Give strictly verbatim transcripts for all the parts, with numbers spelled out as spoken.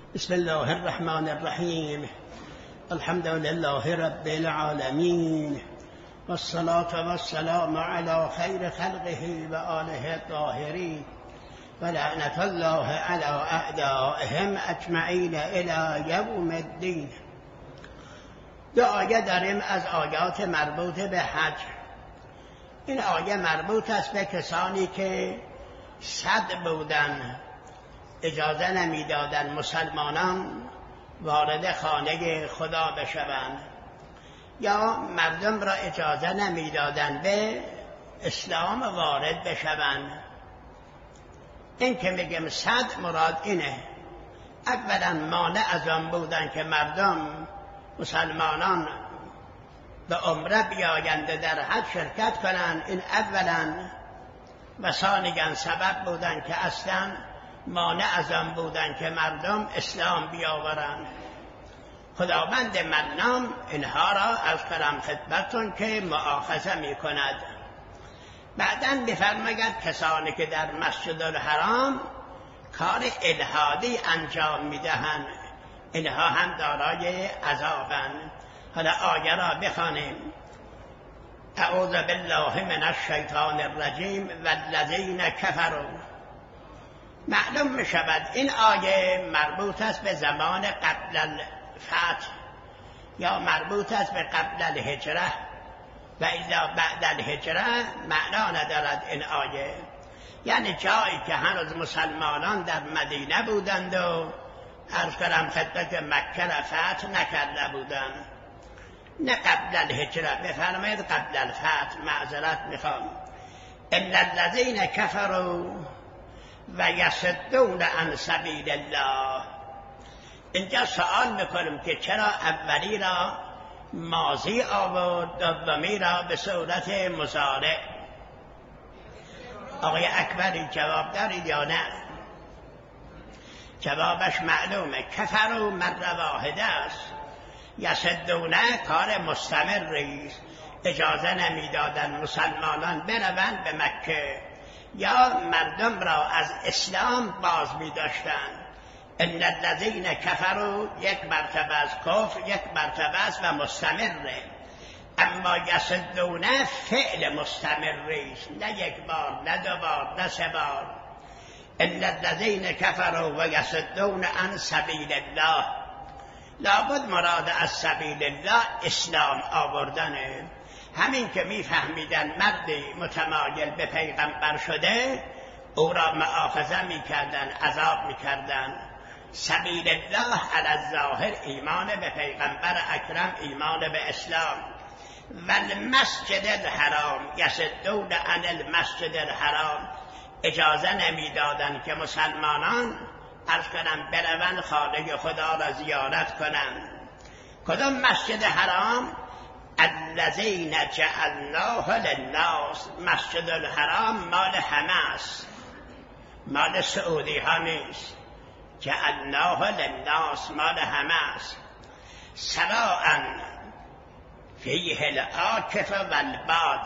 بسم الله الرحمن الرحیم. الحمد لله رب العالمین والصلاة والسلام على خیر خلقه و آله الطاهرین و لعنت الله علی اعدائهم اجمعین الی یوم الدین. دو آیه داریم از آیات مربوط به حج. این آیه مربوط است به کسانی که صد بودن، اجازه نمیدادن مسلمانان وارد خانه خدا بشوند، یا مردم را اجازه نمیدادن به اسلام وارد بشوند. این که میگم صد مراد اینه، اولا مانع از آن بودن که مردم مسلمانان به عمره بیایند در حج شرکت کنند. این اولا. و ثانیاً سبب بودن که اصلا مانع از آن بودن که مردم اسلام بیاورند. خداوند منام اینها را از کرم خدمتون که مؤاخذه می کند. بعداً بفرماید کسانی که در مسجد الحرام کار الحادی انجام می دهند، اینها هم دارای عذابند. حالا آیه را بخوانیم. اعوذ بالله من الشیطان الرجیم والذین کفروا. معلوم می شود این آیه مربوط است به زمان قبل الفتح یا مربوط است به قبل الهجره، و اذا بعد الهجره معنا ندارد این آیه. یعنی جایی که هنوز مسلمانان در مدینه بودند و عرض کنم خدمت مکه را فتح نکرده بودند. نه قبل الهجره، بفرمایید قبل الفتح. معذرت میخوام. ان الذین کفروا و یصدون عن سبیل الله. اینجا سوال میکنیم که چرا اولی را ماضی آورد، دومی را به صورت مضارع؟ آقای اکبری جواب دارید یا نه؟ جوابش معلومه. کفروا مره واحده است، یصدونه کار مستمری است. اجازه نمیدادن مسلمانان بروند به مکه یا مردم را از اسلام باز می داشتند. ان الذین کفروا یک مرتبه از کفر، یک مرتبه است و مستمره. اما یصدونه فعل مستمری است، نه یک بار، نه دو بار، نه سه بار. ان الذین کفروا و یصدون عن سبیل الله. لابد مراد از سبیل الله اسلام آوردنه. همین که میفهمیدن مردی متمایل به پیغمبر شده، او را مؤاخذه میکردن، عذاب میکردن. سبیل الله علی الظاهر ایمان به پیغمبر اکرم، ایمان به اسلام. و المسجد الحرام یصدون عن المسجد الحرام. اجازه نمیدادن که مسلمانان عرض کنن بروند خانه خدا را زیارت کنند. کدام مسجد حرام؟ الذین جعلناه للناس. مسجد الحرام مال همه است، مال سعودی ها نیست. جعلناه للناس مال همه است. سواء فیه العاکف والباد.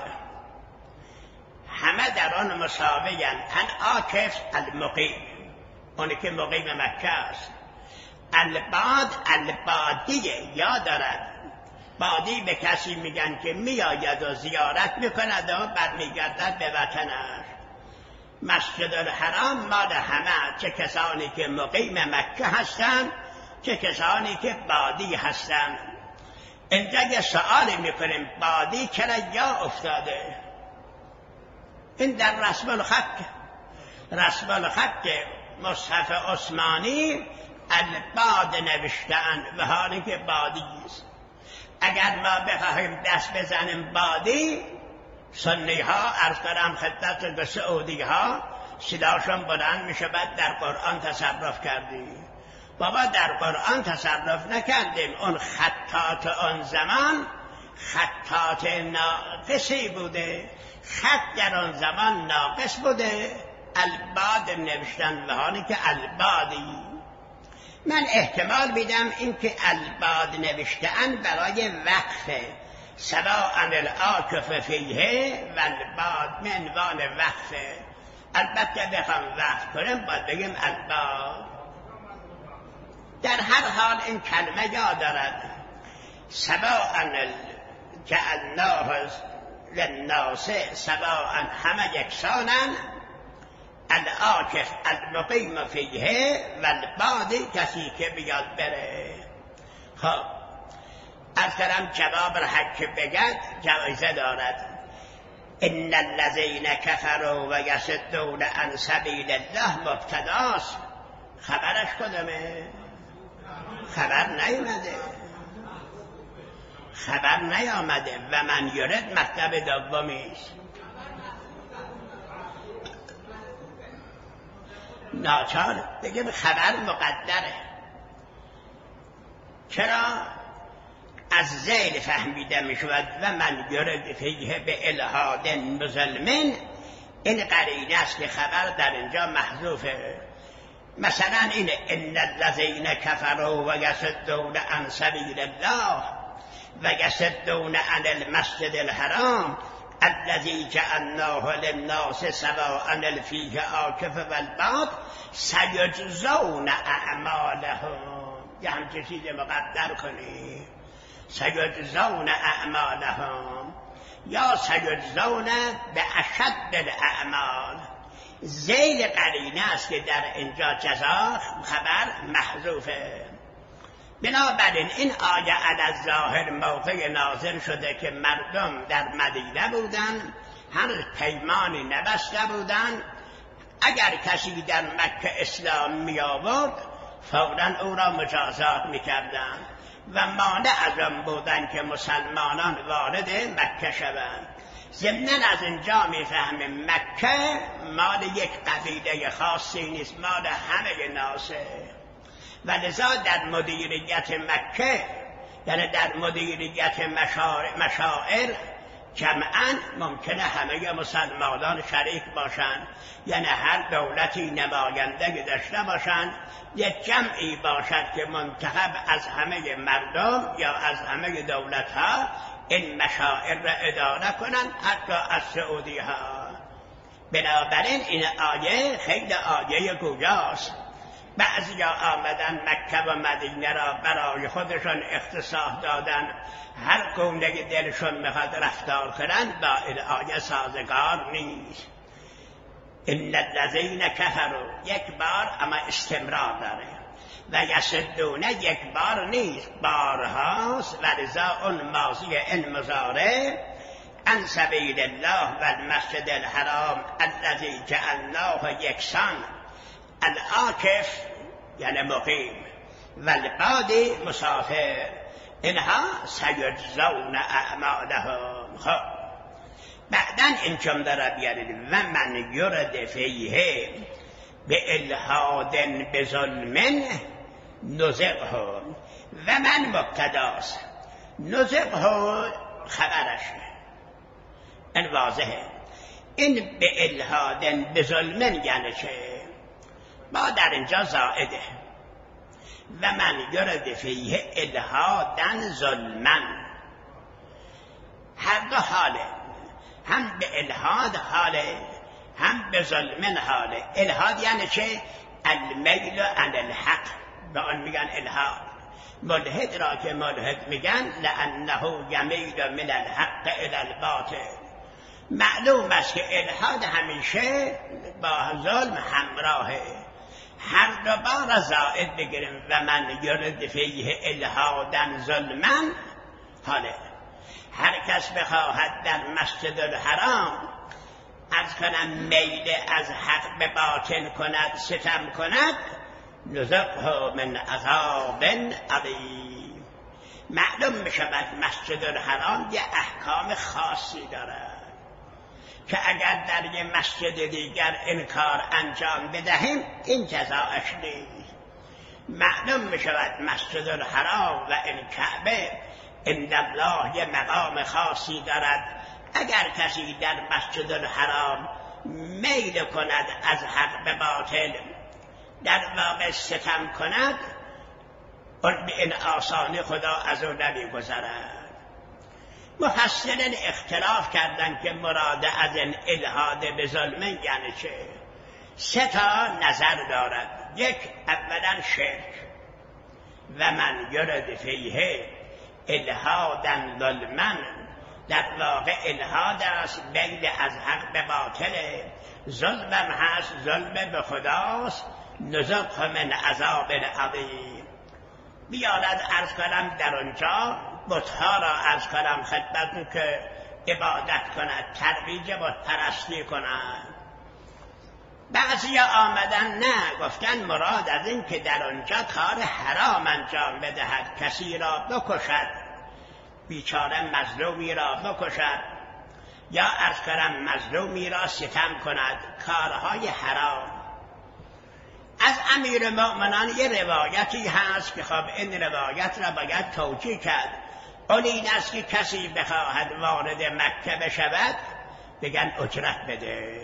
همه در آن مساوی‌اند. العاکف المقیم، اونی که مقیم مکه است. الباد البادیه، یاد دارد. بادی به کسی میگن که میآید و زیارت میکند و برمیگردد به وطنش. مسجد الحرام مال همه، چه کسانی که مقیم مکه هستند، چه کسانی که بادی هستند. اینجا یه سؤالی میکنیم، بادی چرا یا افتاده؟ این در رسم الخط، رسم الخط مصحف عثمانی الباد نوشتن و حالی که بادی است. اگر ما بخواهیم دست بزنیم بادی، سنی ها عرض کنم خدمت به سعودی ها صداشون بلند می شود در قرآن تصرف کردیم. بابا در قرآن تصرف نکردیم. اون خطات آن زمان خطات ناقصی بوده، خط در آن زمان ناقص بوده. الباد نوشتن و حالی که البادی. من احتمال میدم این که الباد نوشتن برای وقفه. سواء العاکف فیه و الباد منوان وقفه. البته بخوام وقف کنم باید بگیم الباد. در هر حال این کلمه یاد دارد سواء جعلناه للناس سواء، همه یکسانن، العاکف المقیم فیه و الباد، کسی که بیاد بره. خب از طرف جواب را هر که بگد جایزه دارد. ان الذین کفروا و یصدون عن سبیل الله مبتداست. خبرش کدامه؟ خبر نیامده، خبر نیامده. و من یرد مطلب دومی است. ناچار بگیم خبر مقدره. چرا؟ از ذیل فهمیده می شود و من یرد فیه به الحاد بظلم. این قرینه است که خبر در اینجا محذوفه. مثلا این ان الذین کفروا و یصدون عن سبیل الله و یصدون عن المسجد الحرام الذی جعلناه للناس سواء الفیه عاکف و الباد سیجزون اعمالهم. یه همچه چیز مقدر کنی، سیجزون اعمالهم یا سیجزون به اشد الاعمال. ذیل قرینه است که در اینجا جزا خبر محذوفه. بنابراین این آیه علی الظاهر موقع نازل شده که مردم در مدینه بودن، هنوز پیمانی نبسته بودن. اگر کسی در مکه اسلام می آورد فوراً او را مجازات می کردن و مانع از آن بودن که مسلمانان وارد مکه شوند. ضمناً از اینجا میفهمیم مکه مال یک قبیله خاصی نیست، مال همه ناسه. و لذا در مدیریت مکه، یعنی در مدیریت مشاعر جمعاً ممکنه همه مسلمانان شریک باشند، یعنی هر دولتی نماینده داشته باشند، یک جمعی باشد که منتخب از همه مردم یا از همه دولت‌ها این مشاعر را اداره کنند، حتی از سعودی ها. بنابراین این آیه خیلی آیه گویاست. بعضی ها آمدن مکه و مدینه را برای خودشان اختصاص دادن، هر گونه دلشون میخواد رفتار کنند، با این آیه سازگار نیست. ان الذین کفروا یک بار اما استمرار داره و یصدون یک بار نیست، بارهاست. و لذا اون ماضی این مضارع عن سبیل الله و المسجد الحرام الذی جعلناه یکسان، العاکف یعنی مقیم و الباد مسافر، اینها سیجزون اعمالهم. خب بعدن این جمله را بیارید و من یرد فیه به الحاد بظلم نزغه. و من مبتداست، نزغه خبرشه، این واضحه. این به الحاد بظلم یعنی چه؟ ما در اینجا زائده و من یرد فیه الحادن ظلمن، هر دو حاله، هم به الحاد حاله هم به ظلمن حاله. الحاد یعنی چه؟ المیل عن الحق، به آن میگن الحاد. ملحد را که ملحد میگن لانه یمیل من الحق الی الباطل. معلوم است که الحاد همیشه با ظلم همراهه. هر دو بار زائد بگیریم و من یرد فیه الحادن ظلمن حاله. هر کس بخواهد در مسجد الحرام از کنم میل از حق به باطل کند، ستم کند، نزغه من عذاب علیم. معلوم میشود مسجد الحرام یه احکام خاصی دارد که اگر در یه مسجد دیگر این کار انجام بدهیم این جزاش نیست. معلوم میشود مسجد الحرام و این کعبه ان الله یه مقام خاصی دارد. اگر کسی در مسجد الحرام میل کند از حق به باطل، در واقع ستم کند، اون به این آسانی خدا از اون نمیگذرد. مفسرین اختلاف کردند که مراد از این الحاد به ظلم یعنی چه؟ سه تا نظر دارد. یک، اولا شرک. و من یرد فیه الهادا ظلما، در واقع الهاد است بین از حق به باطل، ظلمم هست ظلم به خداست، نذقه من عذاب عظیم. بیارد عرض کنم در آنجا بتها را عرض کنم خدمتتون که عبادت کند، ترویج بت پرستی کند. بعضی آمدن نه گفتن مراد از این که در آنجا کار حرام انجام بدهد، کسی را بکشد، بیچاره مظلومی را بکشد، یا عرض کنم مظلومی را ستم کند، کارهای حرام. از امیر مؤمنان یه روایتی هست که خب این روایت را باید توجیه کرد. اون این است که کسی بخواهد وارد مکه بشود بگن اجرت بده.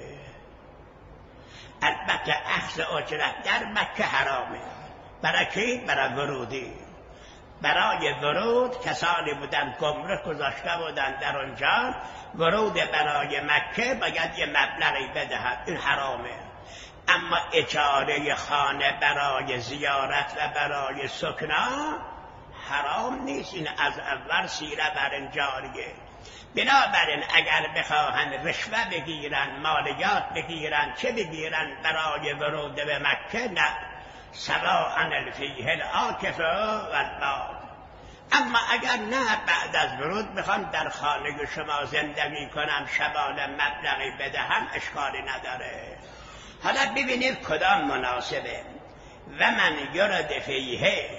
البته اخذ اجرت در مکه حرامه. برای کی؟ برای ورودی. برای ورود کسانی بودن گمرک گذاشته بودن در آنجا، ورود برای مکه باید یه مبلغی بدهد، این حرامه. اما اجاره خانه برای زیارت و برای سکنا حرام نیست. این از اول سیره بر این جاریه. بنابراین اگر بخواهند رشوه بگیرن، مالیات بگیرن، چه بگیرن برای ورود به مکه، نه، سواء فیه العاکف والباد. اما اگر نه بعد از ورود میخوان در خانه شما زندگی کنم، شبانه مبلغی بدهم، اشکالی نداره. حالا ببینید کدام مناسبه. و من یرد فیه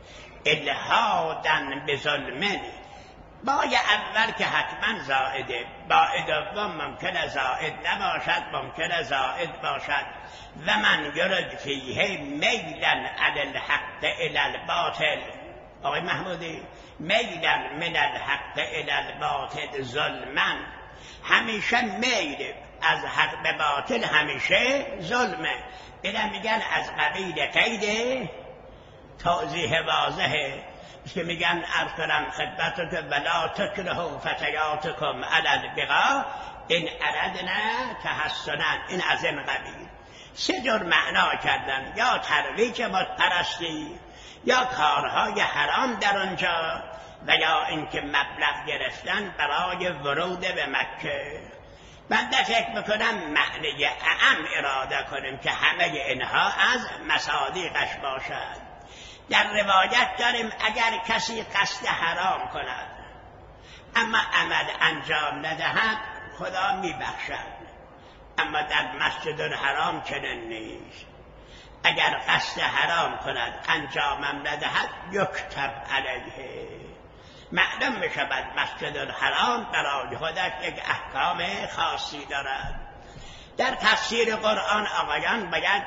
الهادن بظلم، بای اول که حتما زائده، بای دوم ممکنه زائد نباشد، ممکنه زائد باشد. و من یرد فیه میلا علی الحق الی الباطل، آقای محمودی، میلا من الحق الی الباطل ظلما، همیشه میل از حق به باطل همیشه ظلمه. اینا میگن از قبیل قید توضیح واضحه که میگن عرض کنم خدمتو که ولا تکرهوا فتیاتکم علی البغاء ان اردنا تحسنا، این از این قبیل. سه جور معنا کردن، یا ترویج بت پرستی، یا کارهای حرام در آنجا، و یا اینکه مبلغ گرفتن برای ورود به مکه. من در فکر میکنم معنی اعم اراده کنیم که همه اینها از مصادیقش باشد. در روایت داریم اگر کسی قصد حرام کند اما عمل انجام ندهد خدا میبخشد، اما در مسجد الحرام چنین نیست. اگر قصد حرام کند انجامم ندهد یکتب علیه، معلوم میشود مسجد الحرام برای خودش یک احکام خاصی دارد. در تفسیر قرآن آقایان باید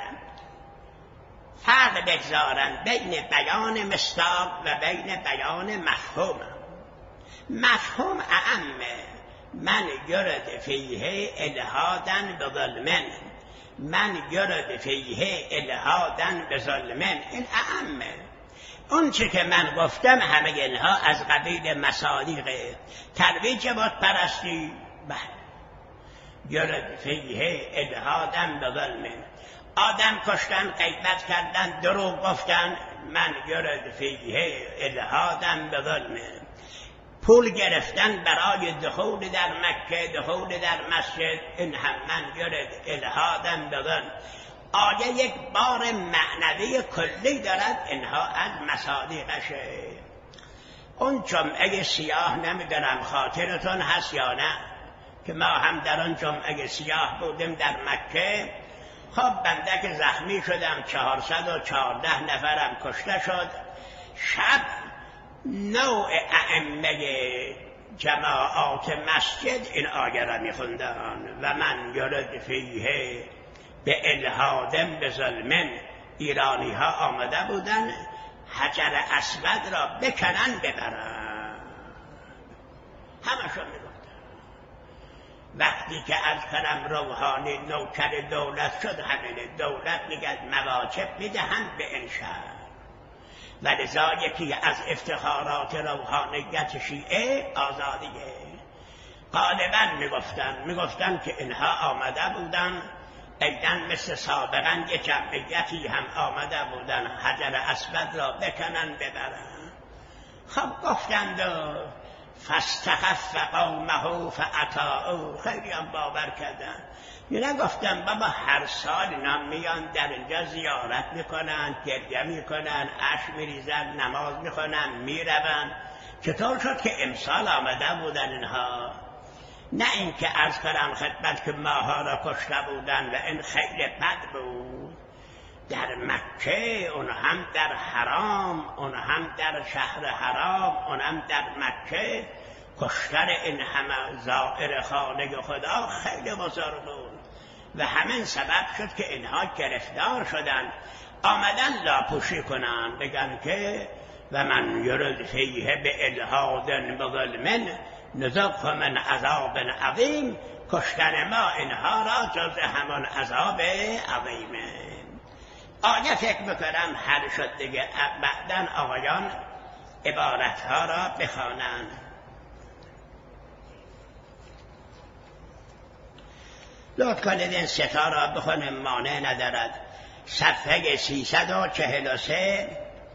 فرق بگذارند بین بیان مصداق و بین بیان مفهوم. مفهوم اعمه، من یرد فیه الهادن بظلمن، من یرد فیه الهادن بظلمن، این اعمه. اون چه که من گفتم همه اینها از قبیل مصادیق ترویج بت پرستی. بله، یرد فیه الهادن بظلمن، آدم کشتن، غیبت کردن، دروغ گفتن، من یرد فیه الهادن بظلمن. پول گرفتن برای دخول در مکه، دخول در مسجد، این هم من یرد الهادن بظلم. آیه یک بار معنوی کلی دارد، اینها از مصادیقشه. اون جمعه سیاه نمیدونم خاطرتون هست یا نه که ما هم در اون جمعه سیاه بودیم در مکه. خب بنده که زخمی شدم، چهارصد و چهارده نفرم کشته شد. شب نوع ائمه جماعات مسجد این آیه را میخوندن و من یرد فیه به الهادن به ظلمن. ایرانی ها آمده بودن حجر اسود را بکنن ببرن، همشون میگفتن. وقتی که از کرم روحانی نوکر دولت شد، همین دولت میگه مواجب میدهند به این شهر. و لذا یکی از افتخارات روحانیت شیعه آزادیه. غالبا میگفتن میگفتن که اینها آمده بودن ایدن مثل سابقا یه جمعیتی هم آمده بودن حجر اسود را بکنن ببرن. خب گفتند و فاستخف قومه فاطاعوه، خیلی هم باور کردن. یه نگفتن بابا هر سال اینا میان در اینجا زیارت میکنن، گریه میکنن، اشک میریزن، نماز میخونن، میرون، چطور شد که امسال آمده بودن اینها؟ نه اینکه عرض کنم خدمت که ماها را کشته بودن و این خیلی بد بود. در مکه، اون هم در حرام، اون هم در شهر حرام، اون هم در مکه، کشتن این همه زائر خانه خدا خیلی بزرگ بود و همین سبب شد که اینها گرفتار شدن، آمدن لاپوشی کنن، بگن که و من یرد فیه به الحاد بظلم نذقه من عذاب عظیم، کشتن ما اینها را جز همان عذاب عظیمه. آیه فکر میکنم حل شد دیگه. بعدن آقایان عبارتها را بخوانند. لطف کنید این ستا را بخونیم، مانع ندارد. صفحه سیصد و چهل و سه،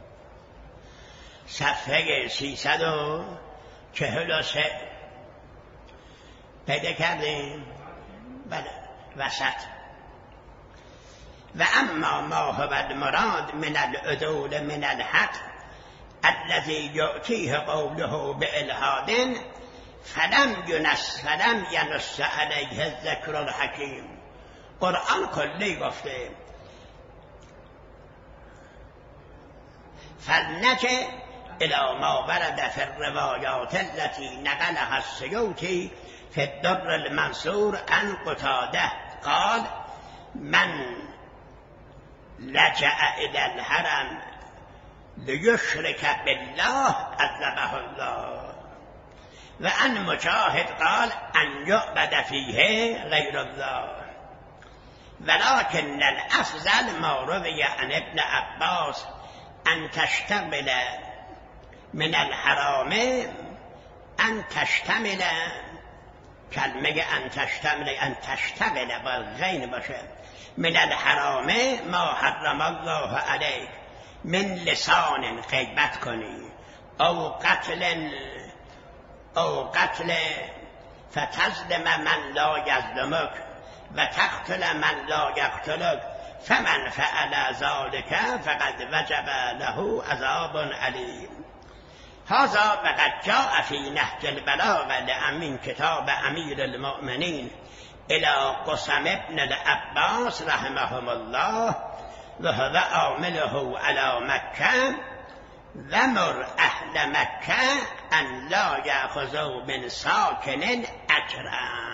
صفحه سیصد و چهل و سه پیدا کردیم؟ بله، وسط. و اما ما هو المراد من العدول من الحق الذي يؤتيه قوله بإلحاد فلم ينس فلم ينس عليه الذكر الحكيم. قرآن کلی گفته فلنجه الى ما ورد في الروايات التي نقلها السيوطي في الدر المنصور عن قتاده قال من لجأ الى الحرم ليشرك بالله عذبه الله. و عن مجاهد قال ان يعبد فيه غير الله. ولكن الافضل ما روي عن ابن عباس ان تشتمل من الحرام ان تشتمل، کلمه ان تشتمل ان تشتمل با غین باشه، من الحرام ما حرم الله علیک من لسان، غیبت کنی، او قتل او قتل فتظلم من لا یظلمک و تقتل من لا یقتلک فمن فعل ذلك فقد وجب له عذاب علیم. هذا وقد جاء في نهج البلاغة لأمين كتاب أمير المؤمنين إلى قسم ابن العباس رحمهم الله وهو عامله على مكة ومر أهل مكة أن لا يأخذوا من ساكن أجرا.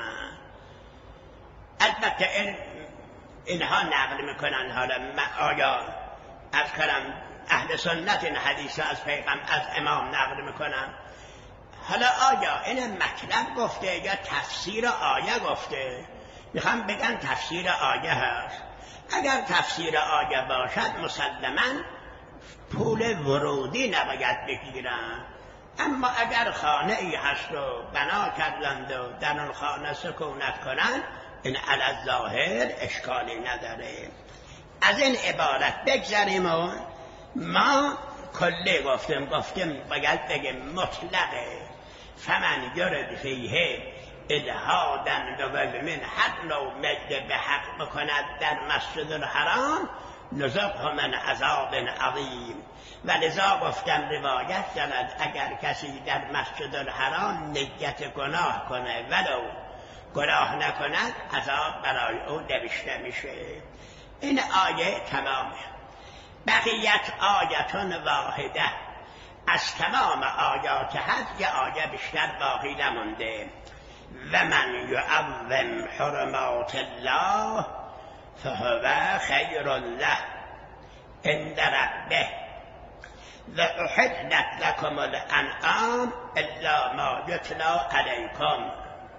البته این اینها نقل میکنن. حالا آیا از کلم اهل سنت این حدیث از پیغمبر از امام نقل میکنن؟ حالا آیا این مطلب گفته یا تفسیر آیه گفته؟ میخوام بگن تفسیر آیه هست. اگر تفسیر آیه باشد مسلماً پول ورودی نباید بگیرن، اما اگر خانه ای هست و بنا کردند و در اون خانه سکونت کنند، این علی الظاهر اشکالی نداره. از این عبارت بگذاریم و ما کلی گفتیم گفتیم باید بگیم مطلقه. فمن یرد فیه الحادن و من حق نوع مجد به حق بکند در مسجد الحرام نذقه من عذاب عظیم. و لذا گفتم روایت دارد اگر کسی در مسجد الحرام نیت گناه کنه ولو گناه نکند عذاب برای او نوشته میشه. این آیه تمامه. بقیت آیتون واحده. از تمام آیات هست یه آیه بیشتر باقی نمونده. و من یعظم حرمات الله فهو خیر له عند ربه و احلت لكم الانعام الا ما یتلی علیکم.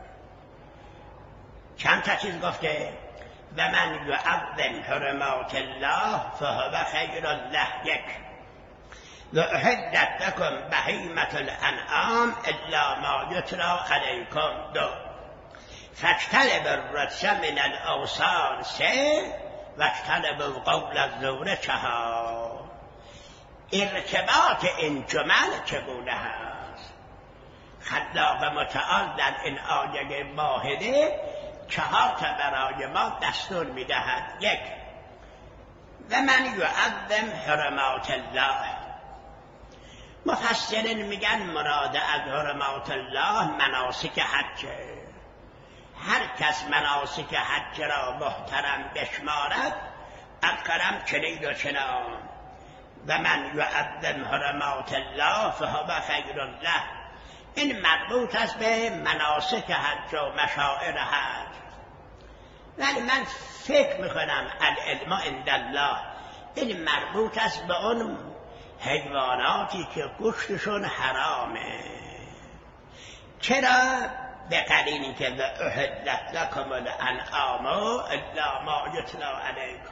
چند تا چیز گفته؟ و من یعظم حرمات الله فهو خیر له یک، و احلت لكم بهیمة الانعام الا ما یتلی علیکم دو. فاجتنب الرجس من الاوثان سه واجتنب القول الزور چهار. ارتباط این جمل چگونه هست؟ خلاق متعال در این آیه واحده چهار تا برای ما دستور میدهد. یک، و من یعظم حرمات الله. مفسرین میگن مراد از حرمات الله مناسک حج. هر کس مناسک حج را محترم بشمارد اکرم چنین و چنان. و من یعظم حرمات الله فهو خیر له. این مربوط است به مناسک حج و مشاعر حج. ولی من فکر میکنم العلم عند الله این مربوط است به اون حیواناتی که گوشتشون حرامه. چرا؟ به قرینی که احلت لکم الانعام الا ما یتلا علیکم.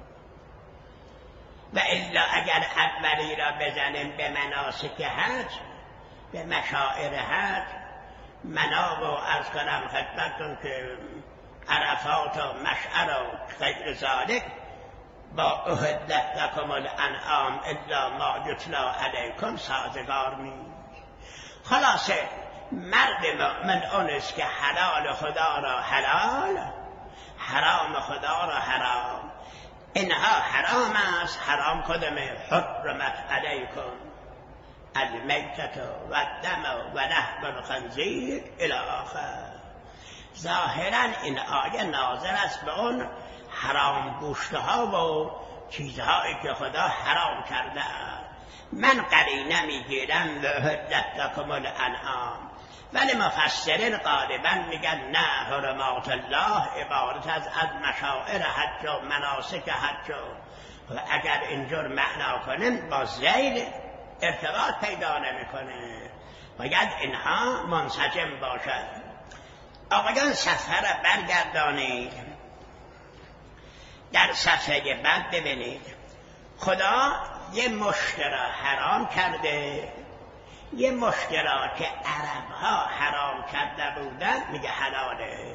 و الا اگر اولی را بزنیم به مناسک حج، به مشاعر حج، مناب و عرض کنم خدمتتون که عرفات و مشعر و غیر ذالک با احلت لکم الانعام الا ما یتلا علیکم سازگار نیست. خلاصه مرد مؤمن اون است که حلال خدا را حلال، حرام خدا را حرام. اینها حرام است. حرام کدامه؟ حرمت علیکم المیتة و الدم و لحم الخنزیر الی آخر. ظاهرا این آیه ناظر است به اون حرام گوشتها و چیزهایی که خدا حرام کرده است. من قرینه میگیرم احلت لکم الانعام، ولی مفسرین غالبا میگن نه، حرمات الله عبارت از از مشاعر حج و مناسک حج. و اگر اینجور معنا کنیم با زیر ارتباط پیدا نمیکنه، باید اینها منسجم باشد. آقایان صفحه را برگردانید، در صفحه بعد ببینید خدا یه مشت را حرام کرده، یه مشت را که عربها حرام کرده بودن میگه حلاله.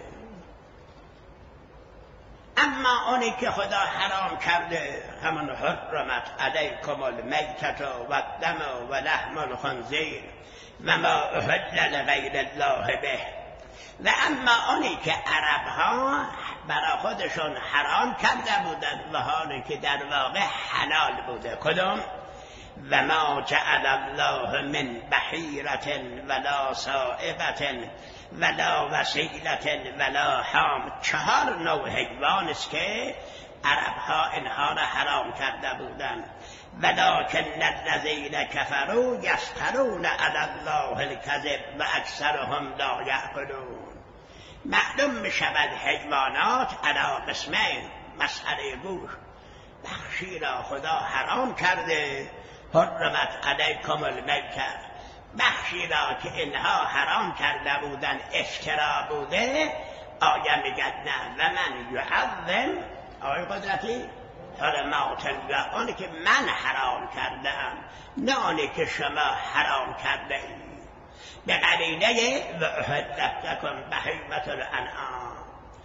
اما اونی که خدا حرام کرده همون حرمت علیکم المیتة و الدم و لحم الخنزیر و ما احل لغیر الله به. و اما اونی که عربها برای خودشون حرام کرده بودن و حالی که در واقع حلال بوده، کدوم؟ و ما جعل الله من بحیرة ولا سائبة ولا وسیلة ولا حام. چهار نوع حیوان است که عربها اینها را حرام کرده بودند. ولکن الذین کفروا یفترون علی الله الکذب و اکثرهم لا یعقلون. معلوم می شود حیوانات علی قسمین. مسئله گوشت، بخشی را خدا حرام کرده، حرمت علیکم المیتة. بخشی را که اینها حرام کرده بودن افترا بوده، آیه میگد نه. و من یعظم آیه قدرتی حرمات الله، آنی که من حرام کردم، نه آنی که شما حرام کرده اید. به قرینه و احلت لکم بهیمة الانعام.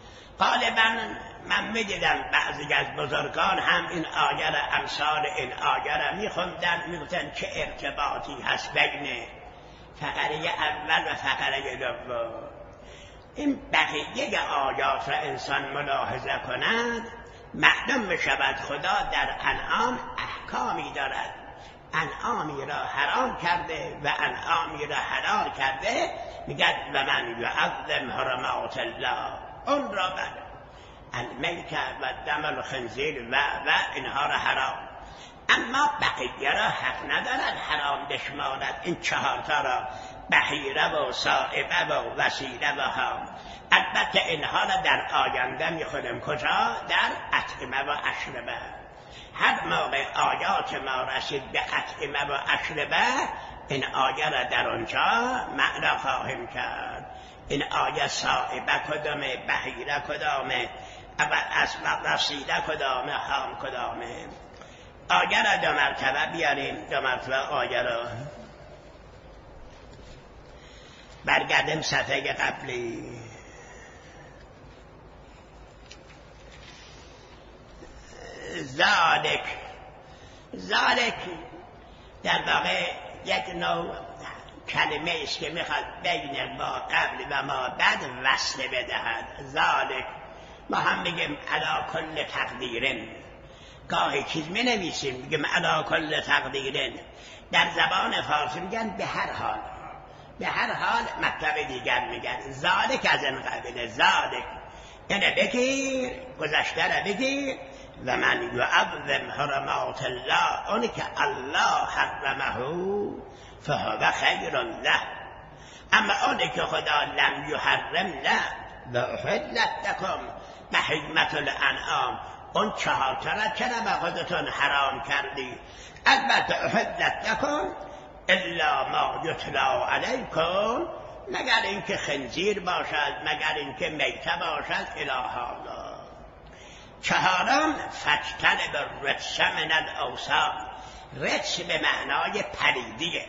غالبا من میدیدم بعضی از بزرگان هم این آیه را، امثال این آیه را میخوندن، میگفتن چه ارتباطی هست بین فقره اول و فقره دوم. این بقیه آیات را انسان ملاحظه کند، معلوم میشود خدا در انعام احکامی دارد. انعامی را حرام کرده و انعامی را حلال کرده. میگد و من یعظم حرمات الله، اون را بر المیتة و دم الخنزیر و و اینها را حرام. اما بقیه را حق ندارد حرام بشمارد. این چهارتا را، بحیره و سائبه و وسیله و حام. البته اینها را در آینده میخونیم. کجا؟ در اطعمه و اشربه. هر موقع آیات ما رسید به اطعمه و اشربه، این آیه را در آنجا معنا خواهیم کرد. این آیه سائبه کدامه، بحیره کدامه، اول وسیله کدامه، حام کدامه. آیه را دو مرتبه بیاریم. دو مرتبه آیه را برگردیم صفحه قبلی. ذالک ذالک در واقع یک نوع کلمه است که میخواد بین ما قبل و ما بعد وصله بدهد. ذالک ما هم میگیم علی کل تقدیرن، گاهی چیز می نویسیم میگیم علی کل تقدیرن، در زبان فارسی میگن به هر حال، به هر حال مطلب دیگر میگن. ذالک از این قبیل، ذالک اینه بگیر، گذشته را بگیر. و من یعظم حرمات الله، اونی که الله حرمه فهو خیر له، اما اونی که خدا لم یحرم له و احلت لکم بهیمة الانعام، اون چهار تا را چرا به خودتون حرام کردی؟ البته احلت لکم الا ما یتلا علیکم، مگر اینکه خنزیر باشد، مگر اینکه میته باشد، الی هذا. چهارم فاجتنبوا الرجس من الاوثان، رجس به معنای پلیدیه،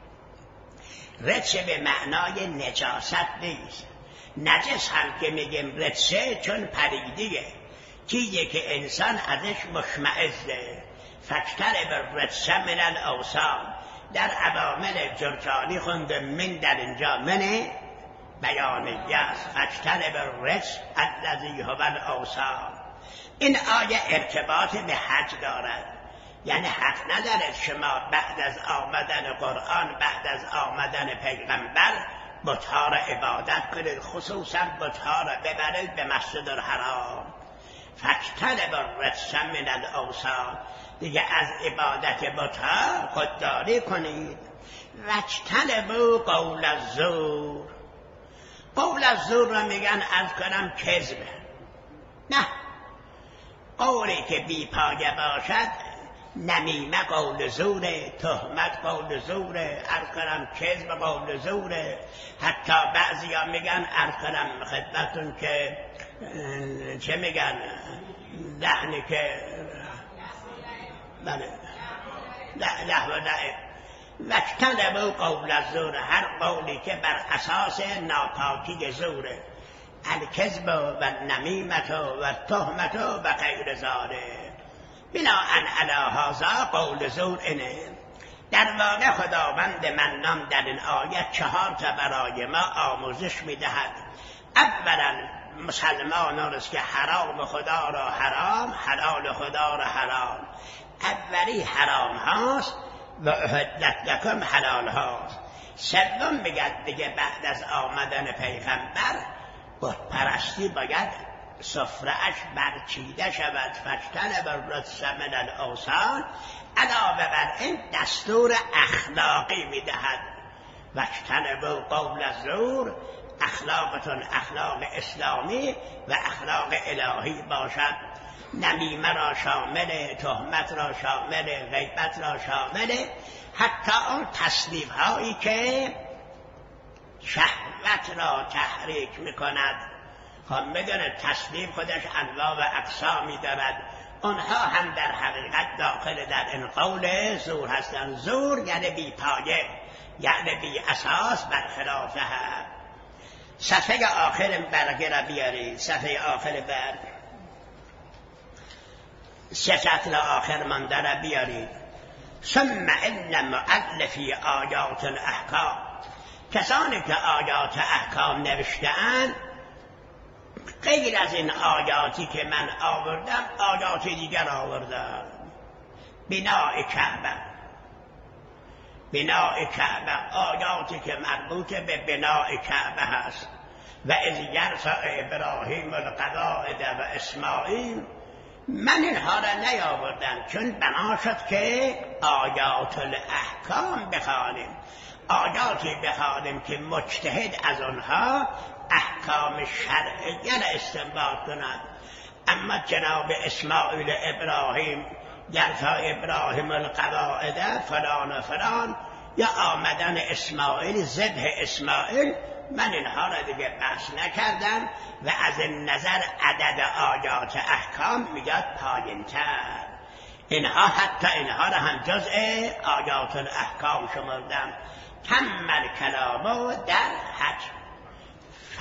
رجس به معنای نجاست نیست. نجس هم که میگیم رجسه چون پلیدیه، چیزی که انسان ازش مشمئزه. فاجتنبوا الرجس من الاوثان، در عوامل جرجانی خونده من در اینجا من بیانیه است. فاجتنبوا الرجس الذی هو الاوثان. این آیه ارتباط به حج دارد، یعنی حق ندارد شما بعد از آمدن قرآن، بعد از آمدن پیغمبر بت‌ها را عبادت کنید، خصوصا بت‌ها را ببرید به مسجد الحرام. فاجتنبوا الرجس من الاوثان، دیگه از عبادت بت‌ها خودداری کنید. واجتنبوا قول الزور، قول الزور را میگن از کنم کذب، نه قولی که بی پایه باشد، نمیمه قول زوره، تهمت قول زوره، عرض کنم کذب قول زوره. حتی بعضی ها میگن، عرض کنم خدمتون که چه میگن، لحنی که بله لحو لعب. واجتنبوا قول الزور، هر قولی که بر اساس ناپاکی زوره، الکذب و نمیمت و تهمت و غیر ذالک. بناء علی هذا قول زور اینه. در واقع خداوند منان در این آیه چهار تا برای ما آموزش میدهد. اولا مسلمانان است که حرام خدا را حرام، حلال خدا را حرام. اولی حرام هاست و احلت لکم حلال هاست. سوم میگه دیگه بعد از آمدن پیغمبر بت پرستی باید سفره‌اش برچیده شود. فاجتنبوا الرجس من الاوثان، علاوه بر این دستور اخلاقی میدهد. واجتنبوا قول الزور، اخلاقتون اخلاق اسلامی و اخلاق الهی باشد. نمیمه را شامل، تهمت را شامل، غیبت را شامل، حتی اون تصنیف هایی که شهوت را تحریک میکند. هم میدونه تصنیف خودش انواع و اقسامی دارد، اونها هم در حقیقت داخل در این قول زور هستند. زور یعنی بی پایه، یعنی بی اساس، برخلاف هم. صفحه آخر برگه را بیارید، صفحه آخر برگ صفحه آخر مانده را بیارید. ثم ان مؤلفی آیات الاحکام، کسانی که آیات احکام نوشته‌اند غیر از این آیاتی که من آوردم آیات دیگر آوردم. بناء کعبه، بناء کعبه، آیاتی که مربوط به بناء کعبه هست. و اذ یرفع ابراهیم القواعد و اسماعیل، من اینها را نیاوردم چون بنا شد که آیات الاحکام بخوانیم، آیاتی بخوانیم که مجتهد از آنها احکام شرعیه را استنباط کند. اما جناب اسماعیل ابراهیم، یرفع ابراهیم القواعد فلان و فلان، یا آمدن اسماعیل، ذبح اسماعیل، من اینها را دیگه بحث نکردم و از این نظر عدد آیات احکام میاد پایین‌تر. اینها حتی اینها را هم جزء آیات الاحکام شمردم. کمل کلامو در حج.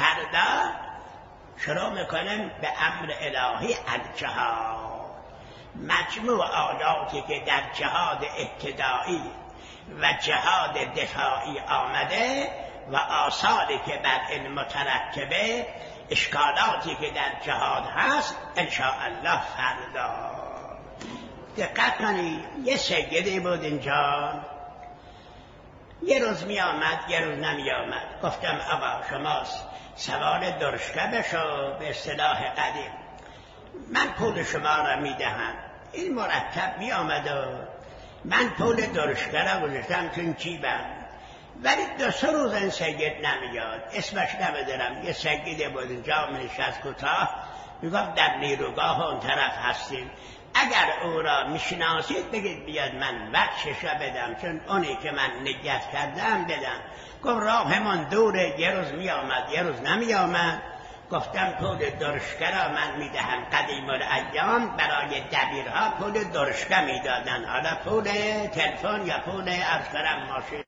فردا شروع میکنیم به امر الهی الجهاد. مجموع آیاتی که در جهاد ابتدایی و جهاد دفاعی آمده و آثاری که بر این مترتبه، اشکالاتی که در جهاد هست، انشاءالله فردا. دقت کنید، یه سیدی بود اینجا، یه روز می آمد یه روز نمی آمد. گفتم آقا شما سوار درشکه بشو، به اصطلاح قدیم من پول شما را می دهم. این مرتب می آمد و من پول درشکه را گذاشتم تو این جیبم، ولی دو سه روز این سید نمیاد، اسمش نمیدارم. یه سید بود اینجا می نشست کوتاه، می گفت در نیروگاه اون طرف هستیم، اگر او را میشناسید بگید بیاد من بخشش را بدم، چون اونی که من نگه کردم بدم. گفت راهمان دوره، یه روز می آمد یه روز نمی آمد. گفتم پول درشکه را من می دهم. قدیم الایام برای دبیرها پول درشکه می دادن، حالا پول تلفن یا پول افسرم ماشین